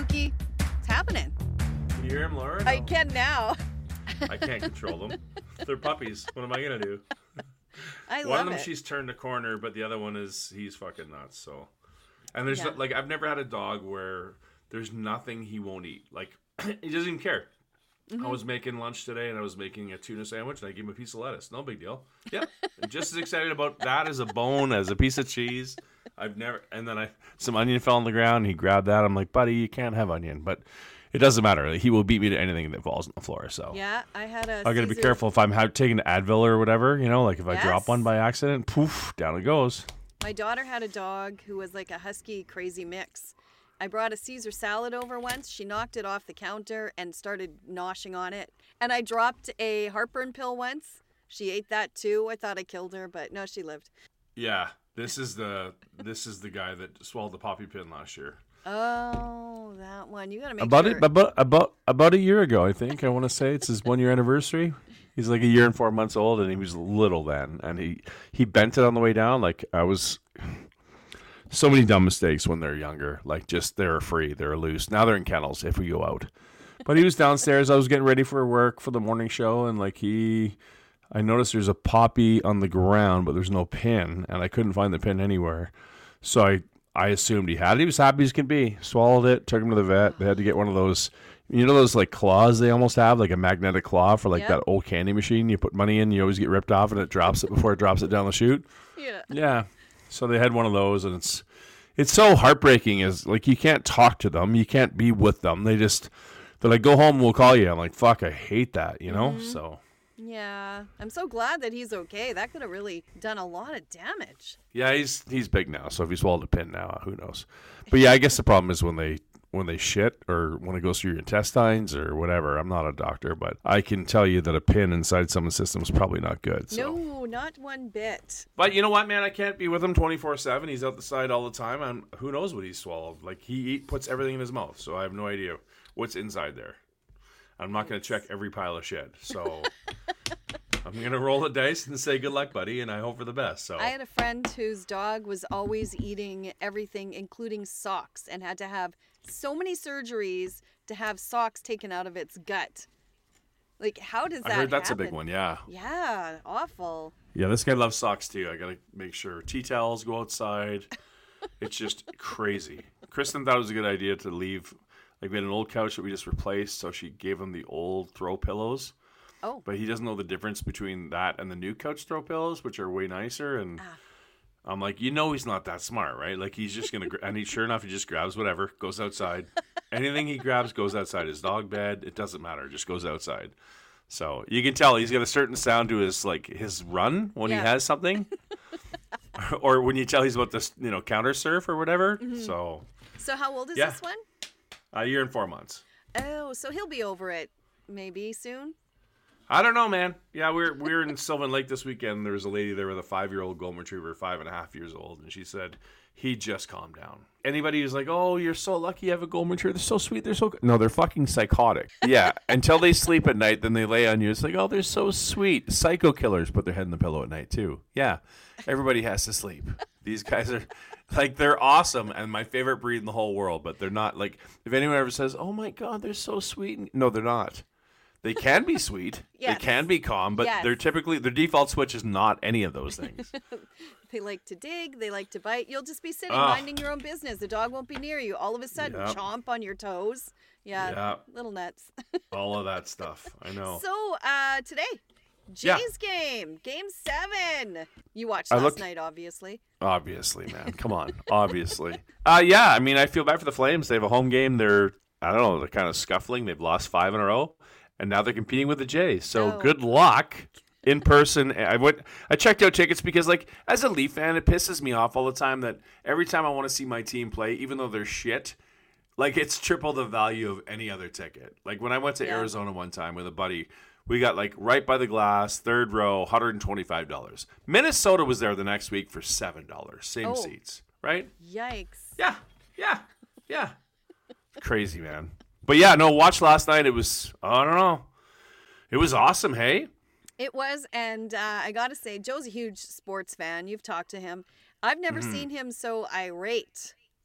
Husky. It's happening. Can you hear him, Laura? No. I can now. I can't control them. They're puppies. What am I going to do? I One love of them, it. she's turned a corner, but the other one he's fucking nuts. So, and there's Yeah. I've never had a dog where there's nothing he won't eat. Like, he doesn't even care. Mm-hmm. I was making lunch today, and I was making a tuna sandwich, and I gave him a piece of lettuce. No big deal. Yep. I'm just as excited about that as a bone, as a piece of cheese. I've never. And then some onion fell on the ground, and he grabbed that. I'm like, buddy, you can't have onion, but it doesn't matter. He will beat me to anything that falls on the floor. So Yeah, I had a I got to be Caesar- careful if I'm taking Advil or whatever. Like if I drop Yes. one by accident, poof, down it goes. My daughter had a dog who was like a husky crazy mix. I brought a Caesar salad over once. She knocked it off the counter and started noshing on it. And I dropped a heartburn pill once. She ate that too. I thought I killed her, but no, she lived. Yeah, this is the guy that swallowed the poppy pin last year. Oh, that one. You gotta make About sure. about a year ago, I think. I want to say it's his 1 year anniversary. He's like a year and 4 months old, and he was little then, and he bent it on the way down. Like I was. So many dumb mistakes when they're younger. Like just they're free, they're loose. Now they're in kennels if we go out. But he was downstairs. I was getting ready for work for the morning show, and I noticed there's a poppy on the ground, but there's no pin, and I couldn't find the pin anywhere. So I assumed he had it. He was happy as can be. Swallowed it, took him to the vet. They had to get one of those, those like claws they almost have, like a magnetic claw for like Yep. that old candy machine. You put money in, you always get ripped off, and it drops it before it drops it down the chute. Yeah. Yeah. So they had one of those, and it's so heartbreaking. Is like you can't talk to them, you can't be with them. They're like, go home, we'll call you. I'm like, fuck, I hate that, So Yeah. I'm so glad that he's okay. That could have really done a lot of damage. yeah, he's big now. So if he swallowed a pin now, who knows? But yeah, I guess the problem is when they shit or when it goes through your intestines or whatever. I'm not a doctor, but I can tell you that a pin inside someone's system is probably not good. So. No, not one bit. But you know what, man? I can't be with him 24/7. He's out the side all the time, and who knows what he's swallowed. Like he puts everything in his mouth, so I have no idea what's inside there. I'm not going to check every pile of shit, so I'm going to roll the dice and say good luck, buddy, and I hope for the best. So I had a friend whose dog was always eating everything, including socks, and had to have so many surgeries to have socks taken out of its gut. Like, how does that I heard that's happen? a big one, yeah. Yeah, awful. Yeah, this guy loves socks too. I got to make sure tea towels go outside. It's just crazy. Kristen thought it was a good idea to leave. Like we had an old couch that we just replaced, so she gave him the old throw pillows. Oh. But he doesn't know the difference between that and the new couch throw pillows, which are way nicer. And I'm like, he's not that smart, right? Like he's just gonna, and sure enough, he just grabs whatever, goes outside. Anything he grabs goes outside. His dog bed, it doesn't matter, just goes outside. So you can tell he's got a certain sound to his run when he has something, or when you tell he's about to counter surf or whatever. Mm-hmm. So how old is Yeah. this one? a year and 4 months. Oh, so he'll be over it maybe soon. I don't know, man. Yeah, we're in Sylvan Lake this weekend. There was a lady there with a 5-year-old golden retriever, 5.5 years old, and she said he just calmed down. Anybody who's like, "Oh, you're so lucky you have a golden retriever. They're so sweet. They're so good." No, they're fucking psychotic. Yeah, until they sleep at night, then they lay on you. It's like, "Oh, they're so sweet." Psycho killers put their head in the pillow at night too. Yeah, everybody has to sleep. These guys are like, they're awesome and my favorite breed in the whole world, but they're not like, if anyone ever says, "Oh my God, they're so sweet." No, they're not. They can be sweet. Yes. They can be calm, but Yes. they're typically, their default switch is not any of those things. They like to dig. They like to bite. You'll just be sitting Ugh. minding your own business. The dog won't be near you. All of a sudden, Yep. chomp on your toes. Yeah, Yep. little nuts. All of that stuff. I know. So today, Yeah. Jays game, Game 7. You watched I last looked- night, obviously. Obviously, man. Come on. Obviously. Yeah, I mean, I feel bad for the Flames. They have a home game. They're kind of scuffling. They've lost 5 in a row, and now they're competing with the Jays. So Oh. good luck in person. I checked out tickets because, like, as a Leaf fan, it pisses me off all the time that every time I want to see my team play, even though they're shit, like, it's triple the value of any other ticket. Like, when I went to Yeah. Arizona one time with a buddy, we got, like, right by the glass, third row, $125. Minnesota was there the next week for $7. Same Oh. seats, right? Yikes. Yeah. Crazy, man. But yeah, no, watch last night. It was, I don't know. It was awesome, hey? It was, and I got to say, Joe's a huge sports fan. You've talked to him. I've never Mm-hmm. seen him so irate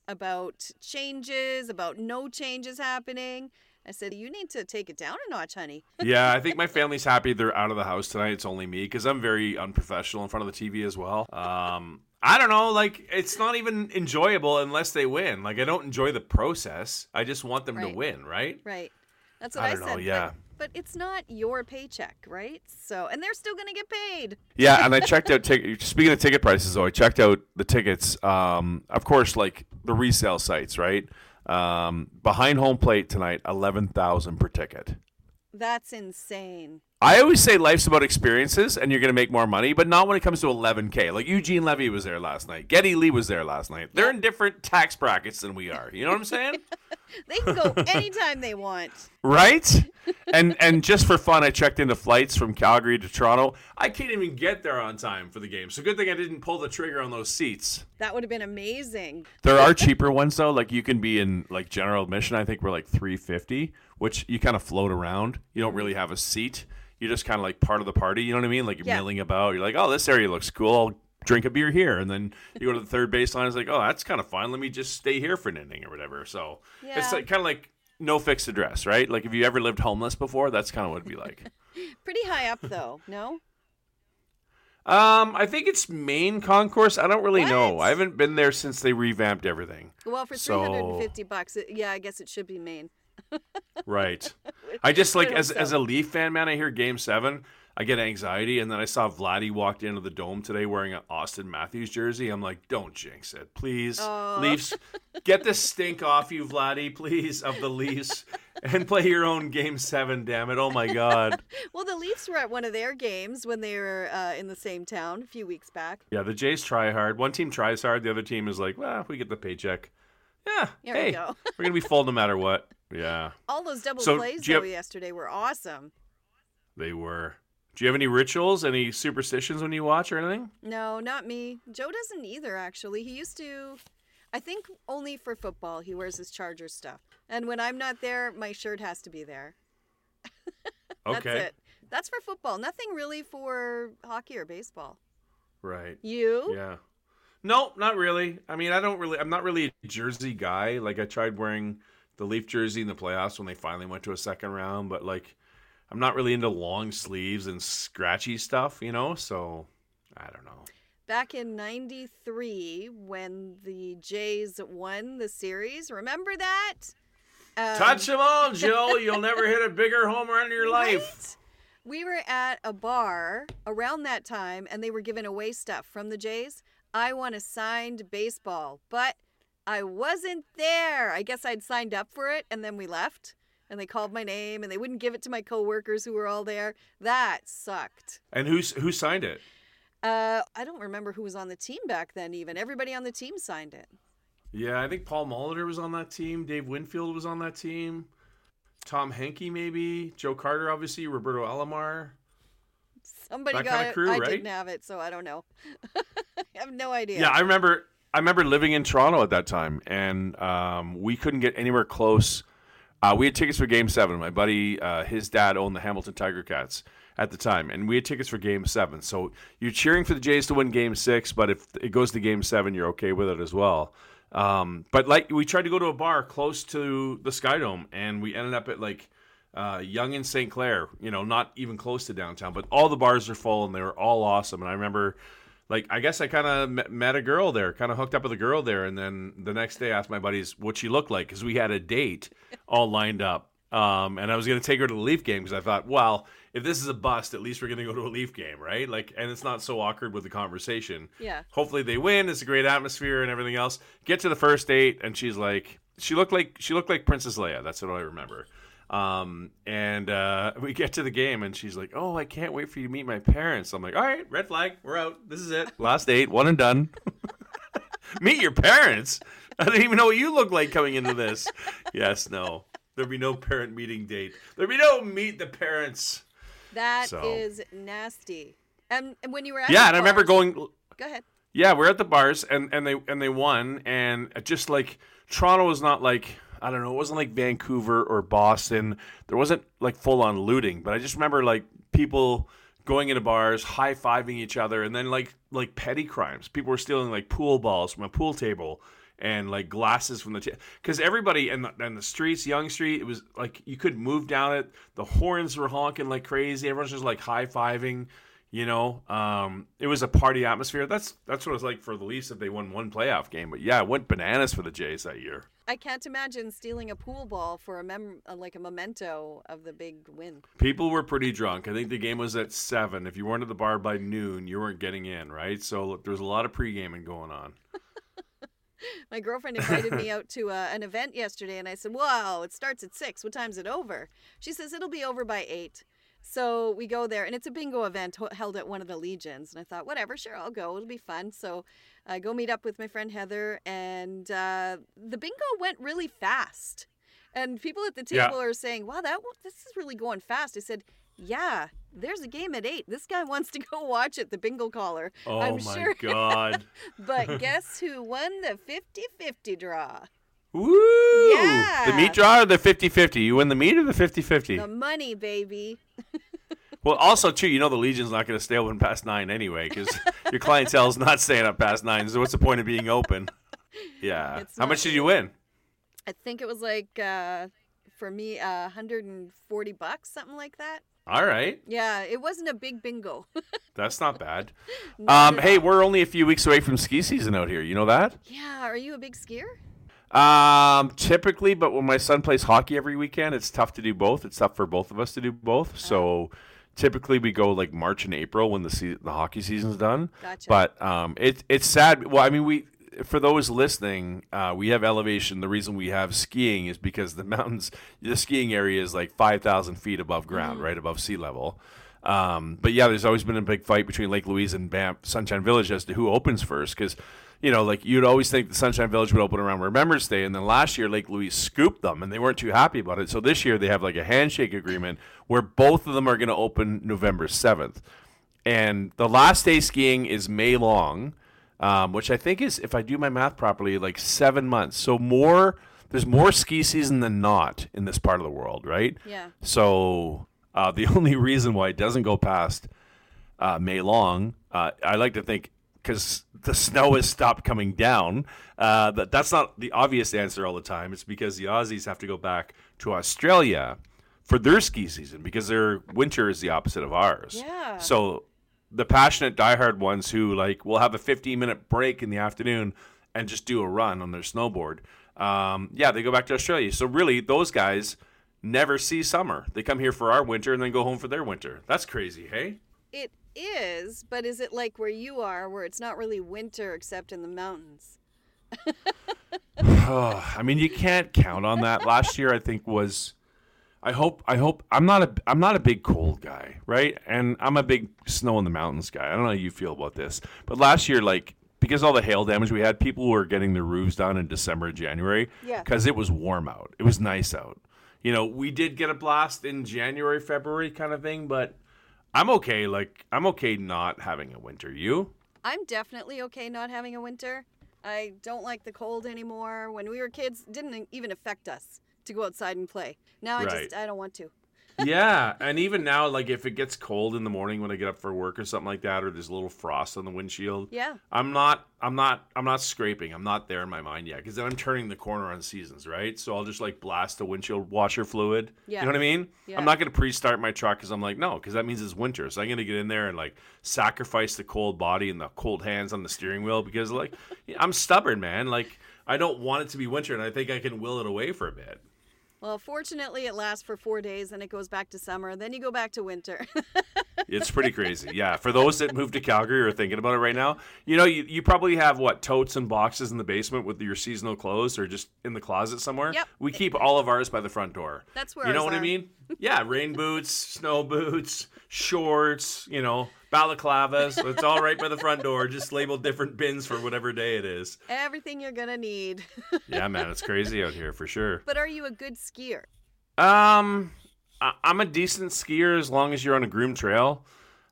about changes, about no changes happening. I said, you need to take it down a notch, honey. Yeah, I think my family's happy they're out of the house tonight. It's only me because I'm very unprofessional in front of the TV as well. I don't know, like, it's not even enjoyable unless they win. Like, I don't enjoy the process. I just want them to win, right? Right. That's what I don't said. know, yeah. But it's not your paycheck, right? So, and they're still going to get paid. Yeah, and I checked out, speaking of ticket prices, though, I checked out the tickets. Of course, like, the resale sites, right? Behind home plate tonight, 11,000 per ticket. That's insane. I always say life's about experiences, and you're going to make more money, but not when it comes to 11K. Like Eugene Levy was there last night. Geddy Lee was there last night. They're in different tax brackets than we are. You know what I'm saying? They can go anytime they want. Right? And just for fun, I checked into flights from Calgary to Toronto. I can't even get there on time for the game. So good thing I didn't pull the trigger on those seats. That would have been amazing. There are cheaper ones, though. Like, you can be in, like, general admission. I think we're like $350, which you kind of float around. You don't really have a seat. You're just kind of like part of the party. You know what I mean? Like, you're milling about. You're like, oh, this area looks cool. I'll drink a beer here. And then you go to the third baseline. It's like, oh, that's kind of fun. Let me just stay here for an inning or whatever. So it's like, kind of like no fixed address, right? Like, if you ever lived homeless before, that's kind of what it'd be like. Pretty high up, though, no? I think it's main concourse. I don't really know. I haven't been there since they revamped everything. Well, for $350, yeah, I guess it should be main. Right. I just, like, as a Leaf fan, man, I hear Game 7, I get anxiety, and then I saw Vladdy walked into the Dome today wearing an Austin Matthews jersey. I'm like, don't jinx it, please. Leafs, get the stink off you, Vladdy, please, of the Leafs, and play your own Game 7, damn it. Oh, my God. Well, the Leafs were at one of their games when they were in the same town a few weeks back. Yeah, the Jays try hard. One team tries hard. The other team is like, well, we get the paycheck. Yeah, there we go. We're going to be full no matter what. Yeah. All those double plays, though, yesterday were awesome. They were. Do you have any rituals, any superstitions when you watch or anything? No, not me. Joe doesn't either, actually. He used to, I think only for football, he wears his Chargers stuff. And when I'm not there, my shirt has to be there. That's it. That's for football. Nothing really for hockey or baseball. Right. You? Yeah. No, not really. I mean, I'm not really a jersey guy. Like, I tried wearing the Leaf jersey in the playoffs when they finally went to a second round, but, like, I'm not really into long sleeves and scratchy stuff, you know? So, I don't know. Back in 93, when the Jays won the series, remember that? Touch them all, Joe. You'll never hit a bigger home run in your life. Right? We were at a bar around that time, and they were giving away stuff from the Jays. I won a signed baseball, but I wasn't there. I guess I'd signed up for it, and then we left. And they called my name, and they wouldn't give it to my coworkers who were all there. That sucked. And who signed it? I don't remember who was on the team back then even. Everybody on the team signed it. Yeah, I think Paul Molitor was on that team. Dave Winfield was on that team. Tom Henke, maybe. Joe Carter, obviously. Roberto Alomar. Somebody got kind of crew, it. I didn't have it, so I don't know. I have no idea. Yeah, I remember living in Toronto at that time, and we couldn't get anywhere close. We had tickets for Game 7. My buddy, his dad owned the Hamilton Tiger Cats at the time, and we had tickets for Game 7. So you're cheering for the Jays to win Game 6, but if it goes to Game 7, you're okay with it as well. But like, we tried to go to a bar close to the Sky Dome, and we ended up at like Yonge and St. Clair, you know, not even close to downtown, but all the bars are full, and they were all awesome. And I remember, like, I guess I kind of met a girl there, kind of hooked up with a girl there, and then the next day I asked my buddies what she looked like, because we had a date all lined up. And I was going to take her to the Leaf game, because I thought, well, if this is a bust, at least we're going to go to a Leaf game, right? Like, and it's not so awkward with the conversation. Yeah. Hopefully they win. It's a great atmosphere and everything else. Get to the first date, and she's like, she looked like Princess Leia. That's what I remember. And we get to the game, and she's like, oh, I can't wait for you to meet my parents. I'm like, all right, red flag. We're out. This is it. Last date. One and done. Meet your parents? I didn't even know what you look like coming into this. Yes, no. There'd be no parent meeting date. There'd be no meet the parents. That is nasty. And when you were at and I remember going. Go ahead. Yeah, we're at the bars, and they won, and just like Toronto was not like, I don't know, it wasn't like Vancouver or Boston. There wasn't like full on looting, but I just remember like people going into bars, high-fiving each other, and then like petty crimes. People were stealing like pool balls from a pool table and like glasses from the because everybody and the streets, Yonge Street, it was like you could move down it. The horns were honking like crazy. Everyone's just like high fiving. You know, it was a party atmosphere. That's what it was like for the Leafs if they won one playoff game. But yeah, it went bananas for the Jays that year. I can't imagine stealing a pool ball for like a memento of the big win. People were pretty drunk. I think the game was at 7. If you weren't at the bar by noon, you weren't getting in, right? So there was a lot of pre-gaming going on. My girlfriend invited me out to an event yesterday, and I said, "Wow, it starts at 6. What time's it over?" She says, "It'll be over by 8. So we go there, and it's a bingo event held at one of the Legions. And I thought, whatever, sure, I'll go. It'll be fun. So I go meet up with my friend Heather, and the bingo went really fast. And people at the table are saying, wow, this is really going fast. I said, yeah, there's a game at 8. This guy wants to go watch it, the bingo caller. Oh, I'm my sure. God. But guess who won the 50-50 draw? Woo! Yeah. The meat draw or the 50-50? You win the meat or the 50-50? The money, baby. Well, also, too, you know the Legion's not going to stay open past 9 anyway because your clientele's not staying up past 9. So what's the point of being open? Yeah. How much did you win? I think it was like, for me, $140, something like that. All right. Yeah, it wasn't a big bingo. That's not bad. Hey, we're only a few weeks away from ski season out here. You know that? Yeah. Are you a big skier? Typically, but when my son plays hockey every weekend, it's tough to do both. It's tough for both of us to do both. So typically we go like March and April when the hockey season's done. Gotcha. But it's sad. Well, I mean, for those listening, we have elevation. The reason we have skiing is because the skiing area is like 5,000 feet above ground, right above sea level. But yeah, there's always been a big fight between Lake Louise and Banff Sunshine Village as to who opens first because, you know, like you'd always think the Sunshine Village would open around Remembrance Day, and then last year Lake Louise scooped them, and they weren't too happy about it. So this year they have like a handshake agreement where both of them are going to open November 7th. And the last day skiing is May long, which I think is, if I do my math properly, like 7 months. So there's more ski season than not in this part of the world, right? Yeah. So the only reason why it doesn't go past May long, I like to think, because the snow has stopped coming down. That's not the obvious answer all the time. It's because the Aussies have to go back to Australia for their ski season because their winter is the opposite of ours. Yeah. So the passionate diehard ones who like will have a 15-minute break in the afternoon and just do a run on their snowboard. They go back to Australia. So really, those guys never see summer. They come here for our winter and then go home for their winter. That's crazy, hey? it is, but is it like where you are, where it's not really winter except in the mountains? I mean, you can't count on that. Last year, I think was. I hope. I'm not a big cold guy, right? And I'm a big snow in the mountains guy. I don't know how you feel about this, but last year, like, because all the hail damage we had, people were getting their roofs done in December, January, because it was warm out. It was nice out. You know, we did get a blast in January, February kind of thing, but I'm okay. Like, I'm okay not having a winter. You? I'm definitely okay not having a winter. I don't like the cold anymore. When we were kids, it didn't even affect us to go outside and play. Now I don't want to. Yeah, and even now, like if it gets cold in the morning when I get up for work or something like that, or there's a little frost on the windshield, I'm not scraping. I'm not there in my mind yet, because then I'm turning the corner on seasons, right? So I'll just like blast the windshield washer fluid. Yeah. You know what I mean? Yeah. I'm not going to pre-start my truck because I'm like, no, because that means it's winter. So I'm going to get in there and like sacrifice the cold body and the cold hands on the steering wheel because like I'm stubborn, man. Like I don't want it to be winter, and I think I can will it away for a bit. Well, fortunately, it lasts for 4 days, then it goes back to summer, then you go back to winter. It's pretty crazy. Yeah. For those that moved to Calgary or are thinking about it right now, you know, you probably have, totes and boxes in the basement with your seasonal clothes or just in the closet somewhere. Yep. We keep all of ours by the front door. That's where you know what I mean? Yeah. Rain boots, snow boots, shorts, balaclavas. It's all right by the front door. Just labeled different bins for whatever day it is. Everything you're going to need. Yeah, man. It's crazy out here for sure. But are you a good skier? I'm a decent skier as long as you're on a groomed trail.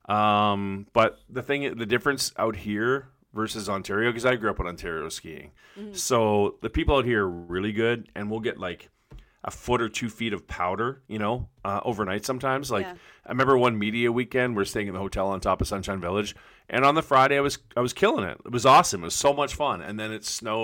But the difference out here versus Ontario, because I grew up in Ontario skiing. Mm-hmm. So the people out here are really good, and we'll get like a foot or 2 feet of powder, overnight sometimes. I remember one media weekend, we're staying in the hotel on top of Sunshine Village, and on the Friday I was killing it. It was awesome. It was so much fun. And then it snowed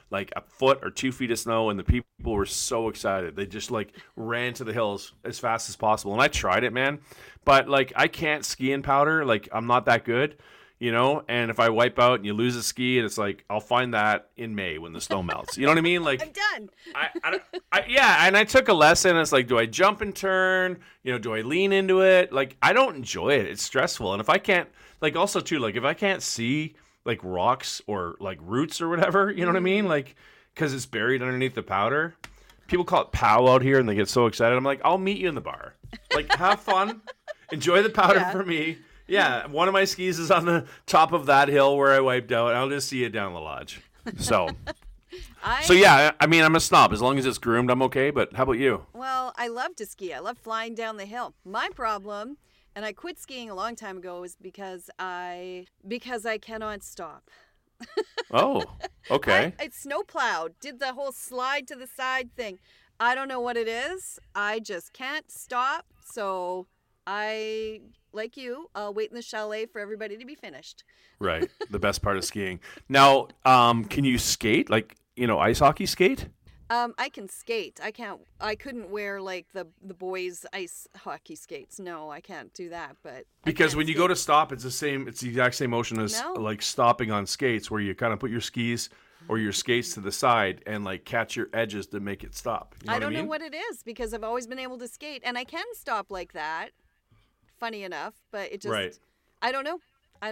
like a foot or 2 feet of snow, and the people were so excited. They just like ran to the hills as fast as possible. And I tried it, man, but like I can't ski in powder. Like I'm not that good, you know. And if I wipe out and you lose a ski, and it's like I'll find that in May when the snow melts. You know what I mean? Like I'm done. yeah. And I took a lesson. It's like, do I jump and turn? You know, do I lean into it? Like I don't enjoy it. It's stressful. And if I can't, like also too, like if I can't see like rocks or like roots or whatever, you know what I mean? Like, because it's buried underneath the powder. People call it pow out here and they get so excited. I'm like, I'll meet you in the bar. Like, have fun. Enjoy the powder for me. Yeah, one of my skis is on the top of that hill where I wiped out. And I'll just see it down the lodge. So, yeah, I mean, I'm a snob. As long as it's groomed, I'm okay. But how about you? Well, I love to ski. I love flying down the hill. My problem, and I quit skiing a long time ago, is because I cannot stop. Oh, okay. It's snowplowed. Did the whole slide to the side thing. I don't know what it is. I just can't stop. So I, like you, I'll wait in the chalet for everybody to be finished. Right. The best part of skiing. Now, can you skate? Like, you know, ice hockey skate? I can skate. I couldn't wear like the boys' ice hockey skates. No, I can't do that. But because when you go to stop, it's the exact same motion as No. like stopping on skates, where you kind of put your skis or your skates to the side and like catch your edges to make it stop. You know I don't what I mean? know what it is because I've always been able to skate and I can stop like that. Funny enough, but it just Right. I don't know.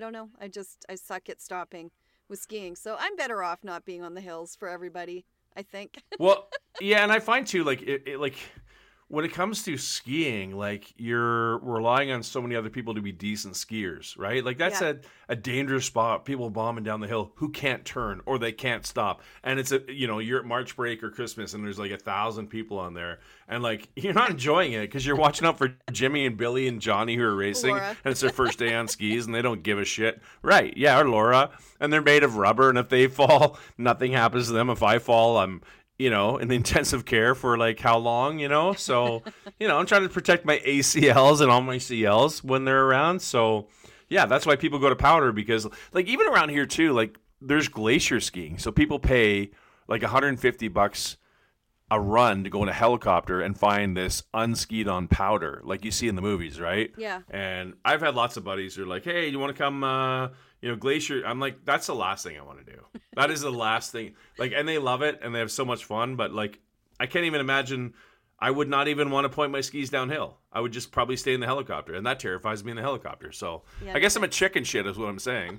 I suck at stopping with skiing. So I'm better off not being on the hills for everybody, I think. Well, yeah, and I find too, like like when it comes to skiing, like you're relying on so many other people to be decent skiers, right? Like that's Yeah. a dangerous spot. People bombing down the hill who can't turn or they can't stop, and it's you're at March break or Christmas, and there's like 1,000 people on there, and like you're not enjoying it because you're watching out for Jimmy and Billy and Johnny who are racing, Laura. and it's their first day on skis, and they don't give a shit, right? Yeah, or Laura, and they're made of rubber, and if they fall, nothing happens to them. If I fall, I'm in intensive care for like how long, so, I'm trying to protect my ACLs and all my CLs when they're around. So yeah, that's why people go to powder because like even around here too, like there's glacier skiing. So people pay like $150 a run to go in a helicopter and find this unskied on powder like you see in the movies, right? Yeah. And I've had lots of buddies who are like, hey, you want to come, glacier? I'm like, that's the last thing I want to do. That is the last thing. Like, and they love it and they have so much fun, but like, I can't even imagine. I would not even want to point my skis downhill. I would just probably stay in the helicopter, and that terrifies me in the helicopter. So Yeah, I guess I'm a chicken shit is what I'm saying.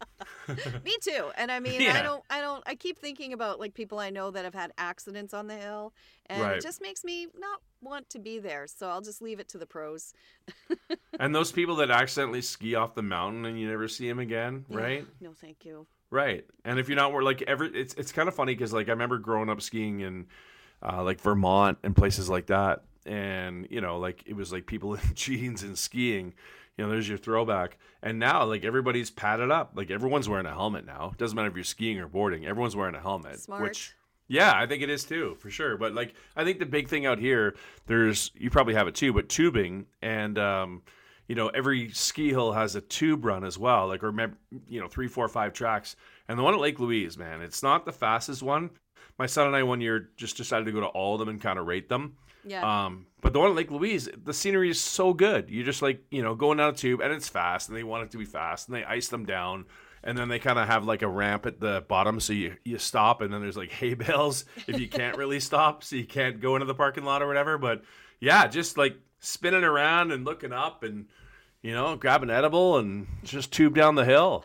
Me too. And I mean, Yeah. I keep thinking about like people I know that have had accidents on the hill and Right. it just makes me not want to be there. So I'll just leave it to the pros. And those people that accidentally ski off the mountain and you never see them again, right? No, thank you. Right. And if you're not like it's kind of funny because like I remember growing up skiing in like Vermont and places like that, and like it was like people in jeans and skiing. There's your throwback. And now like everybody's padded up. Like everyone's wearing a helmet now. Doesn't matter if you're skiing or boarding. Everyone's wearing a helmet. Smart. Which yeah, I think it is too, for sure. But like I think the big thing out here, you probably have it too, but tubing and every ski hill has a tube run as well. Like remember, 3, 4, 5 tracks. And the one at Lake Louise, man, it's not the fastest one. My son and I one year just decided to go to all of them and kind of rate them. Yeah. But the one at Lake Louise, the scenery is so good. You just like, going down a tube and it's fast and they want it to be fast and they ice them down. And then they kind of have like a ramp at the bottom. So you stop and then there's like hay bales if you can't really stop. So you can't go into the parking lot or whatever. But yeah, just like spinning around and looking up and, grab an edible and just tube down the hill.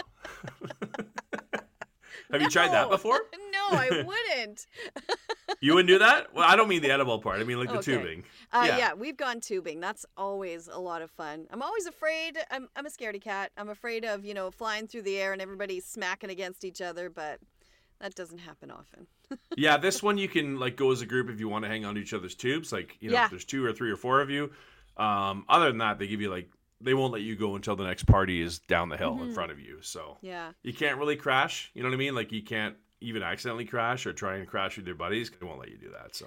Have you tried that before? No, I wouldn't. You wouldn't do that? Well, I don't mean the edible part. I mean like the Okay. tubing. Yeah, we've gone tubing. That's always a lot of fun. I'm always afraid. I'm a scaredy cat. I'm afraid of, flying through the air and everybody smacking against each other, but that doesn't happen often. Yeah, this one you can like go as a group if you want to hang on to each other's tubes. Like, Yeah. if there's 2 or 3 or 4 of you. Other than that, they give you like, they won't let you go until the next party is down the hill in front of you. So Yeah. you can't really crash. You know what I mean? Like you can't even accidentally crash or try and crash with your buddies. They won't let you do that. So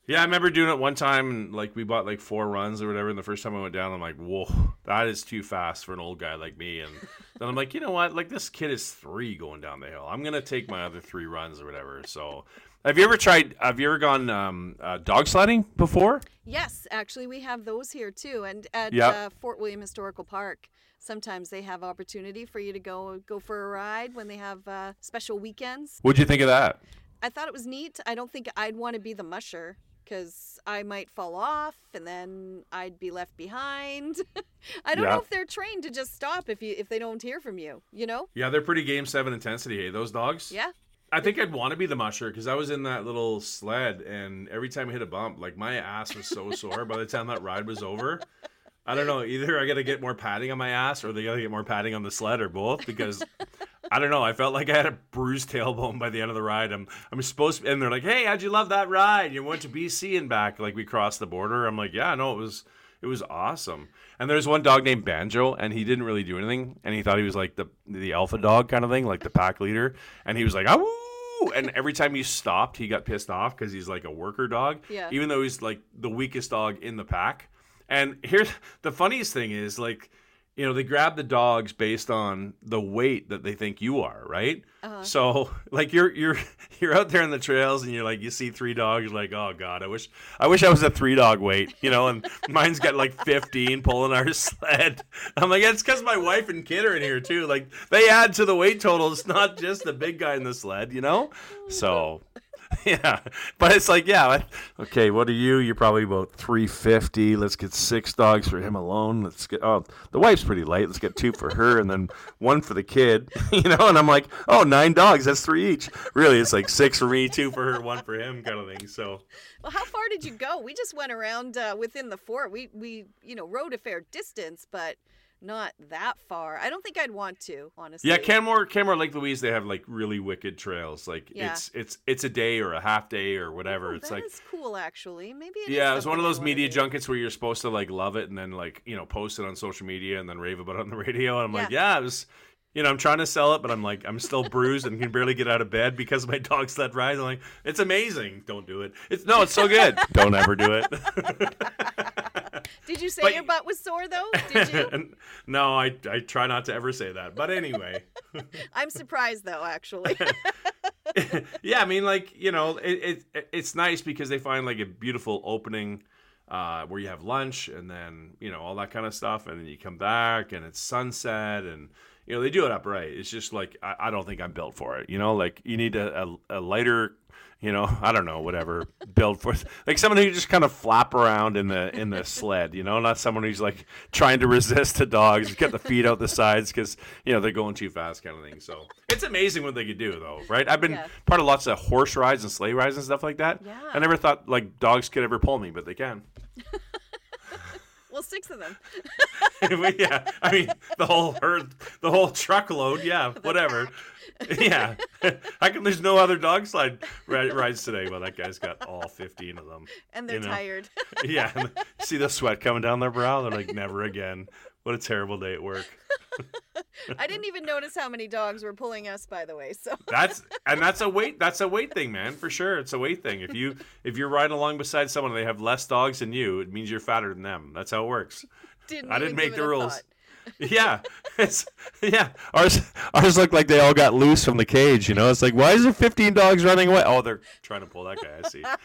Yeah, I remember doing it one time, and like we bought like 4 runs or whatever. And the first time I went down, I'm like, whoa, that is too fast for an old guy like me. And then I'm like, you know what? Like this kid is 3 going down the hill. I'm gonna take my other 3 runs or whatever. So, have you ever gone dog sledding before? Yes, actually, we have those here too, and at Yeah. Fort William Historical Park. Sometimes they have opportunity for you to go for a ride when they have special weekends. What'd you think of that? I thought it was neat. I don't think I'd want to be the musher because I might fall off and then I'd be left behind. I don't Yeah. know if they're trained to just stop if they don't hear from you, you know? Yeah, they're pretty Game 7 intensity, hey, those dogs? Yeah. I think I'd want to be the musher because I was in that little sled, and every time I hit a bump, like my ass was so sore by the time that ride was over. I don't know, either I got to get more padding on my ass or they got to get more padding on the sled or both because I don't know. I felt like I had a bruised tailbone by the end of the ride. I'm supposed to, and they're like, hey, how'd you love that ride? You went to BC and back, like we crossed the border. I'm like, yeah, no, it was awesome. And there's one dog named Banjo, and he didn't really do anything, and he thought he was like the alpha dog kind of thing, like the pack leader, and he was like, ah, and every time he stopped, he got pissed off because he's like a worker dog, Yeah. even though he's like the weakest dog in the pack. And here's the funniest thing is like, you know, they grab the dogs based on the weight that they think you are, right? So like you're out there in the trails and you're like, you see 3 dogs, you're like, oh God, I wish I was a 3 dog weight, you know, and mine's got like 15 pulling our sled. I'm like, it's because my wife and kid are in here too. Like they add to the weight total. It's not just the big guy in the sled, you know? So yeah, but it's like, yeah, okay, what are you? You're probably about 350. Let's get 6 dogs for him alone. Let's get, oh, the wife's pretty light. Let's get 2 for her and then 1 for the kid, you know? And I'm like, oh, 9 dogs. That's 3 each. Really, it's like 6 for me, 2 for her, 1 for him kind of thing. So, Well, how far did you go? We just went around within the fort. We rode a fair distance, but not that far. I don't think I'd want to, honestly. yeah, Canmore, Lake Louise, they have like really wicked trails. Like Yeah. it's a day or a half day or whatever. Oh, It's that like, is cool, actually. Maybe it is yeah, it was one of something I those wanna media do. junkets where you're supposed to like love it and then like, you know, post it on social media and then rave about it on the radio. And I'm like, yeah, it was, you know, I'm trying to sell it, but I'm like, I'm still bruised and can barely get out of bed because of my dog sled ride. I'm like, it's amazing. Don't do it. It's so good. Don't ever do it. Did you say But- your butt was sore, though? Did you? No, I try not to ever say that. But anyway. I'm surprised, though, actually. Yeah, I mean, like, you know, it's nice because they find like a beautiful opening where you have lunch and then, you know, all that kind of stuff. And then you come back and it's sunset and, you know, they do it upright. It's just like, I don't think I'm built for it. You know, like you need a lighter, you know, I don't know, whatever, build for like someone who just kind of flap around in the sled, you know, not someone who's like trying to resist the dogs, get the feet out the sides because, you know, they're going too fast kind of thing. So it's amazing what they could do though, right? I've been Yeah. part of lots of horse rides and sleigh rides and stuff like that. Yeah. I never thought like dogs could ever pull me, but they can. Well, 6 of them. Yeah, I mean the whole herd, the whole truckload. Yeah, whatever. Yeah, how come there's no other dog slide rides today? Well, that guy's got all 15 of them. And they're you know? tired. Yeah, and see the sweat coming down their brow. They're like, never again. What a terrible day at work. I didn't even notice how many dogs were pulling us, by the way. So That's a weight thing, man, for sure. It's a weight thing. If you're riding along beside someone and they have less dogs than you, it means you're fatter than them. That's how it works. I didn't make the rules. Yeah, yeah. Ours look like they all got loose from the cage. You know, it's like, why is there 15 dogs running away? Oh, they're trying to pull that guy. I see.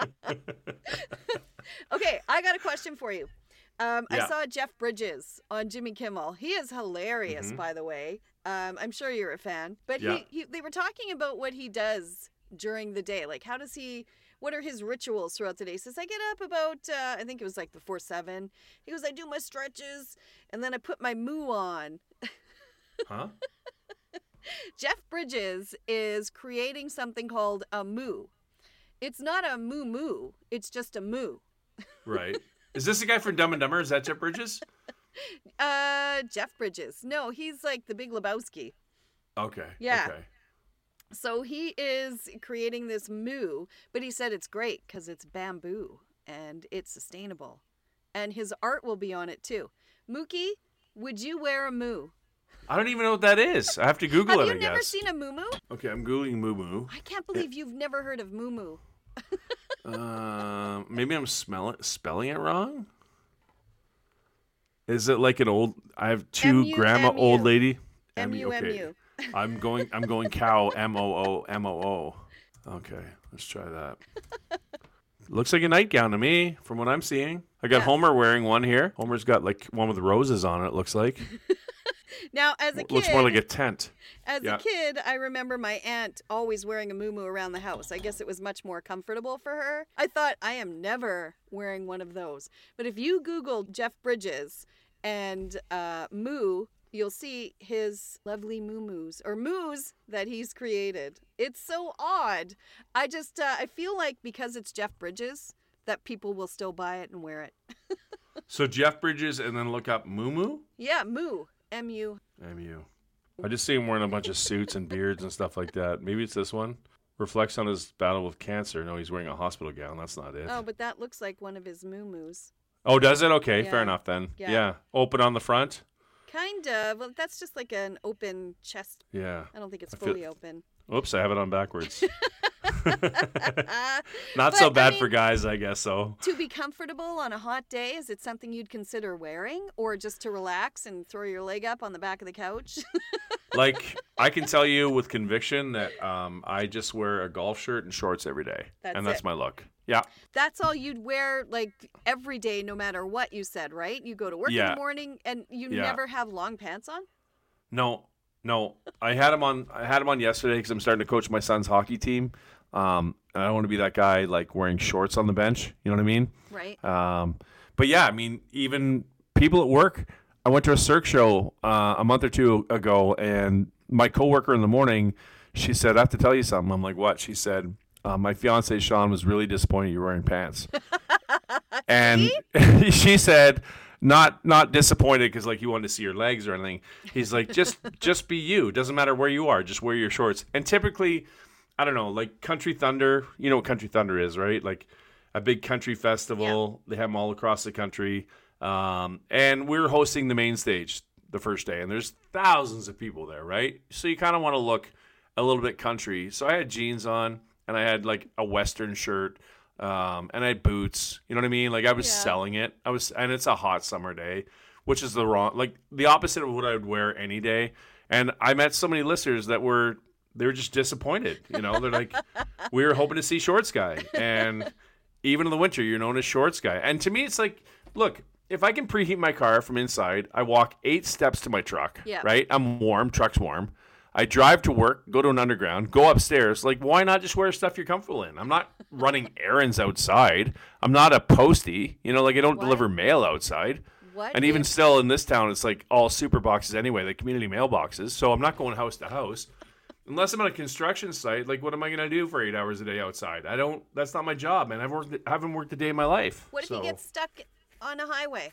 Okay, I got a question for you. I Yeah. saw Jeff Bridges on Jimmy Kimmel. He is hilarious, by the way. I'm sure you're a fan. But Yeah. they were talking about what he does during the day. Like, what are his rituals throughout the day? He says, I get up about, I think it was like before 7. He goes, I do my stretches, and then I put my moo on. Huh? Jeff Bridges is creating something called a moo. It's not a moo moo. It's just a moo. Right. Is this the guy from Dumb and Dumber? Is that Jeff Bridges? Jeff Bridges. No, he's like the Big Lebowski. Okay. Yeah. Okay. So he is creating this moo, but he said it's great because it's bamboo and it's sustainable. And his art will be on it too. Mookie, would you wear a moo? I don't even know what that is. I have to Google Have it, you I never guess. seen a moo moo? Okay, I'm Googling Moo Moo. I can't believe you've never heard of moo moo. Maybe I'm spelling it wrong. Is it like an old? I have two grandma M-U-M-U. old lady. M-U-M-U. Okay. I'm going cow. M-O-O. Okay, let's try that. Looks like a nightgown to me, from what I'm seeing. I got Homer wearing one here. Homer's got like one with roses on it. Looks like. Now, as a kid, looks more like a tent. As a kid, I remember my aunt always wearing a muumuu around the house. I guess it was much more comfortable for her. I thought, I am never wearing one of those. But if you Google Jeff Bridges and moo, you'll see his lovely muumuus or moos that he's created. It's so odd. I just, I feel like because it's Jeff Bridges that people will still buy it and wear it. So Jeff Bridges and then look up muumuu? Yeah, moo. M-U. M-U. I just see him wearing a bunch of suits and beards and stuff like that. Maybe it's this one. Reflects on his battle with cancer. No, he's wearing a hospital gown. That's not it. Oh, but that looks like one of his muumuus. Oh, does it? Okay, Yeah. fair enough then. Yeah. Open on the front? Kind of. Well, that's just like an open chest. Yeah. I don't think it's fully open. Oops, I have it on backwards. Not Not so bad for guys, I guess, so. To be comfortable on a hot day, is it something you'd consider wearing? Or just to relax and throw your leg up on the back of the couch? Like, I can tell you with conviction that I just wear a golf shirt and shorts every day. That's my look. Yeah. That's all you'd wear, like, every day, no matter what you said, right? You go to work in the morning and you never have long pants on? No. I had him on yesterday because I'm starting to coach my son's hockey team. And I don't want to be that guy like wearing shorts on the bench. You know what I mean? Right. But yeah, I mean, even people at work. I went to a Cirque show a month or two ago, and my coworker in the morning, she said, "I have to tell you something." I'm like, "What?" She said, "My fiance Sean was really disappointed you were wearing pants." And she said, not disappointed because like you wanted to see your legs or anything. He's like, just be you. Doesn't matter where you are. Just wear your shorts. And typically, I don't know, like Country Thunder. You know what Country Thunder is, right? Like a big country festival. Yeah. They have them all across the country. And we were hosting the main stage the first day, and there's thousands of people there, right? So you kind of want to look a little bit country. So I had jeans on, and I had like a Western shirt. And I had boots, you know what I mean? Like I was selling it. And it's a hot summer day, which is the opposite of what I would wear any day. And I met so many listeners they were just disappointed. You know, they're like, we were hoping to see Shorts Guy. And even in the winter, you're known as Shorts Guy. And to me, it's like, look, if I can preheat my car from inside, I walk 8 steps to my truck, right? I'm warm, truck's warm. I drive to work, go to an underground, go upstairs. Like, why not just wear stuff you're comfortable in? I'm not running errands outside. I'm not a postie. You know, like I don't deliver mail outside. And even still in this town, it's like all super boxes anyway, like community mailboxes. So I'm not going house to house. Unless I'm on a construction site, like what am I going to do for 8 hours a day outside? That's not my job, man. I haven't worked a day in my life. What if you get stuck on a highway?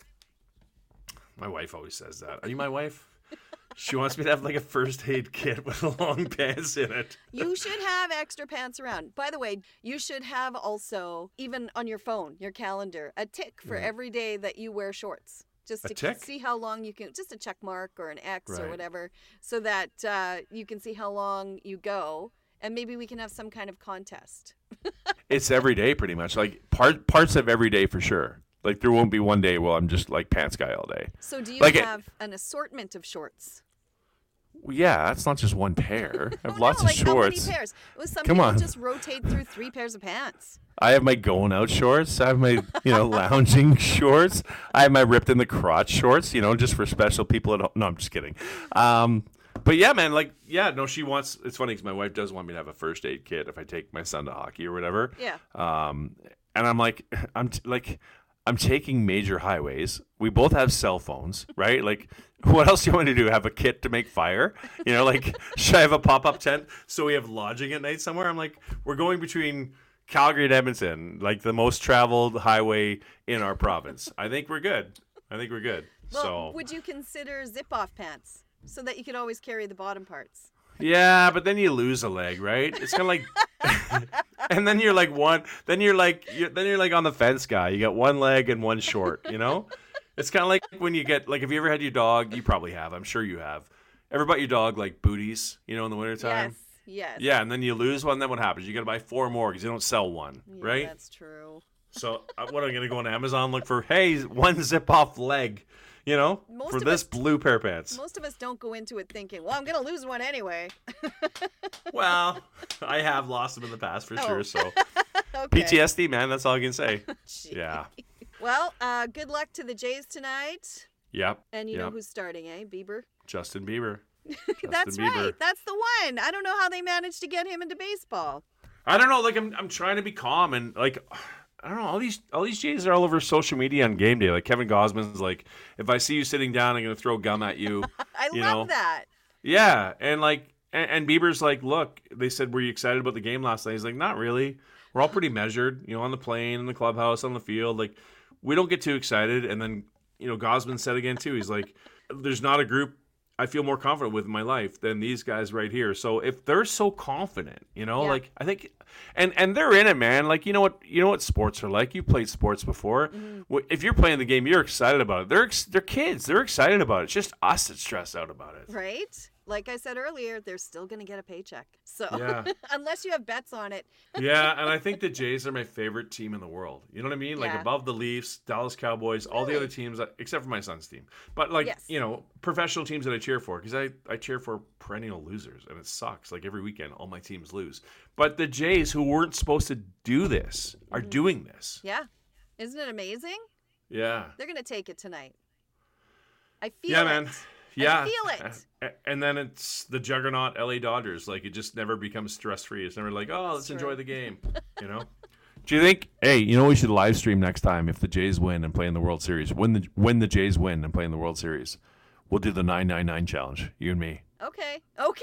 My wife always says that. Are you my wife? She wants me to have like a first aid kit with long pants in it. You should have extra pants around. By the way, you should have also, even on your phone, your calendar, a tick for every day that you wear shorts. Just to see how long you can, just a check mark or an X or whatever, so that you can see how long you go. And maybe we can have some kind of contest. It's every day pretty much. Like parts of every day for sure. Like there won't be one day where I'm just like pants guy all day. So do you have an assortment of shorts? Yeah, it's not just one pair. I have lots of shorts. How many pairs? Well, some people just rotate through 3 pairs of pants. I have my going out shorts. I have my, lounging shorts. I have my ripped in the crotch shorts, just for special people at home. No, I'm just kidding. But yeah, man, she wants, it's funny because my wife does want me to have a first aid kit if I take my son to hockey or whatever. Yeah. And I'm like, I'm taking major highways. We both have cell phones, right? Like, what else do you want to do? Have a kit to make fire? Should I have a pop-up tent so we have lodging at night somewhere? I'm like, we're going between Calgary and Edmonton, like the most traveled highway in our province. I think we're good. Well, would you consider zip-off pants so that you could always carry the bottom parts? Yeah, but then you lose a leg, right? It's kind of like, and then you're like on the fence guy. You got one leg and one short, It's kind of like when you get, like, have you ever had your dog? You probably have. I'm sure you have. Ever bought your dog, like, booties, in the wintertime? Yes. Yeah, and then you lose one, then what happens? You got to buy 4 more because you don't sell one, Yeah, right? That's true. So what am I going to go on Amazon, look for, hey, 1 zip-off leg, Most for of this us- blue pair of pants. Most of us don't go into it thinking, well, I'm going to lose one anyway. Well, I have lost them in the past for sure, so Okay. PTSD, man, that's all I can say. Gee. Yeah. Well, good luck to the Jays tonight. Yep. And you know Yep. who's starting, eh? Bieber? Justin Bieber. That's Justin Bieber. right. That's the one. I don't know how they managed to get him into baseball. I don't know, like I'm trying to be calm and like I don't know, all these Jays are all over social media on game day. Like Kevin Gosman's like, if I see you sitting down, I'm gonna throw gum at you. I You love know? that. Yeah, and like and Bieber's like, look, they said, were you excited about the game last night? He's like, not really. We're all pretty measured, on the plane, in the clubhouse, on the field. Like, we don't get too excited. And then, Gosman said again too. He's like, there's not a group I feel more confident with in my life than these guys right here. So if they're so confident, like I think, and they're in it, man. Like you know what sports are like. You played sports before. Mm-hmm. If you're playing the game, you're excited about it. They're kids. They're excited about it. It's just us that's stressed out about it. Right? Like I said earlier, they're still going to get a paycheck. So Yeah. unless you have bets on it. Yeah, and I think the Jays are my favorite team in the world. You know what I mean? Like Yeah. above the Leafs, Dallas Cowboys, all the Really? other teams, except for my son's team. But like, Yes. professional teams that I cheer for, because I cheer for perennial losers, and it sucks. Like every weekend, all my teams lose. But the Jays, who weren't supposed to do this, are doing this. Yeah. Isn't it amazing? Yeah. They're going to take it tonight. I feel Yeah, it. man. Yeah. feel it. And then it's the juggernaut LA Dodgers. Like it just never becomes stress-free. It's never like, oh, let's true. enjoy the game, Do you think? Hey, we should live stream next time if the Jays win and play in the World Series. When the Jays win and play in the World Series, we'll do the 999 challenge. You and me. Okay.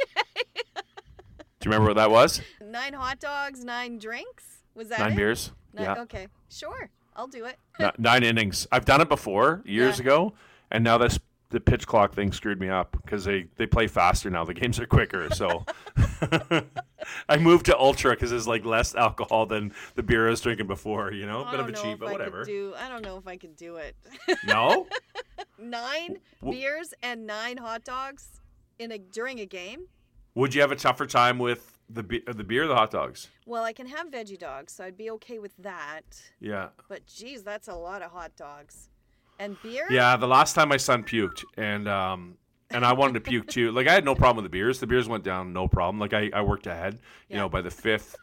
Do you remember what that was? 9 hot dogs, 9 drinks? Was that 9 it? beers. Yeah. Okay. Sure. I'll do it. 9 innings. I've done it before years Yeah. ago, and now the pitch clock thing screwed me up because they play faster now. The games are quicker, so I moved to ultra because there's like less alcohol than the beer I was drinking before. I Bit don't of a know cheat, if but I could whatever. I don't know if I could do it. No. 9 beers and 9 hot dogs during a game? Would you have a tougher time with the beer or the hot dogs? Well, I can have veggie dogs, so I'd be okay with that. Yeah. But geez, that's a lot of hot dogs. And beer? Yeah, the last time my son puked, and I wanted to puke too. Like I had no problem with the beers. The beers went down, no problem. Like I worked ahead. Yeah. By the 5th.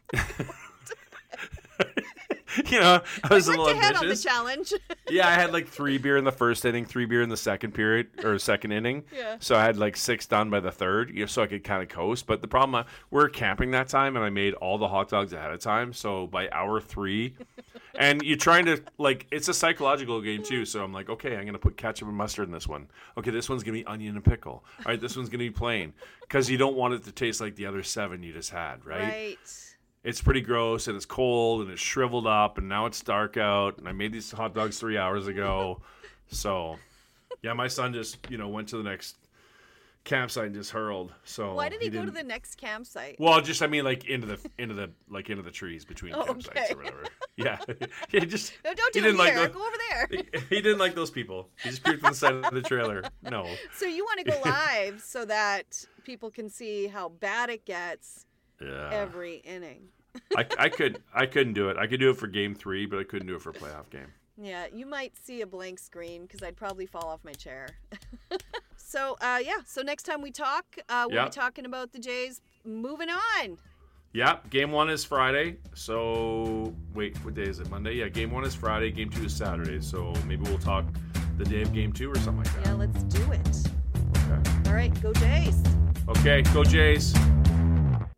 I was a little Worked ahead on the ambitious. challenge. Yeah, I had like 3 beer in the first inning, 3 beer in the second period or second inning. Yeah. So I had like 6 done by the third, so I could kind of coast. But the problem, we were camping that time, and I made all the hot dogs ahead of time. So by hour 3, and you're trying to it's a psychological game too. So I'm like, okay, I'm gonna put ketchup and mustard in this one. Okay, this one's gonna be onion and pickle. All right, this one's gonna be plain because you don't want it to taste like the other 7 you just had, right? It's pretty gross, and it's cold, and it's shriveled up, and now it's dark out, and I made these hot dogs 3 hours ago. So, yeah, my son just, went to the next campsite and just hurled. So Why did he go to didn't- the next campsite? Well, just into the trees between campsites okay. or whatever. Yeah, he just No, don't he do it didn't like here. the- Go over there. he didn't like those people. He just puked on the side of the trailer. No. So you want to go live so that people can see how bad it gets Yeah. every inning. I couldn't do it. I could do it for game 3, but I couldn't do it for a playoff game. Yeah, you might see a blank screen because I'd probably fall off my chair. So next time we talk, we'll Yeah. be talking about the Jays moving on. Yeah, game 1 is Friday. So, wait, what day is it? Monday? Yeah, game 1 is Friday. Game 2 is Saturday. So maybe we'll talk the day of game 2 or something like that. Yeah, let's do it. Okay. All right, go Jays. Okay, go Jays.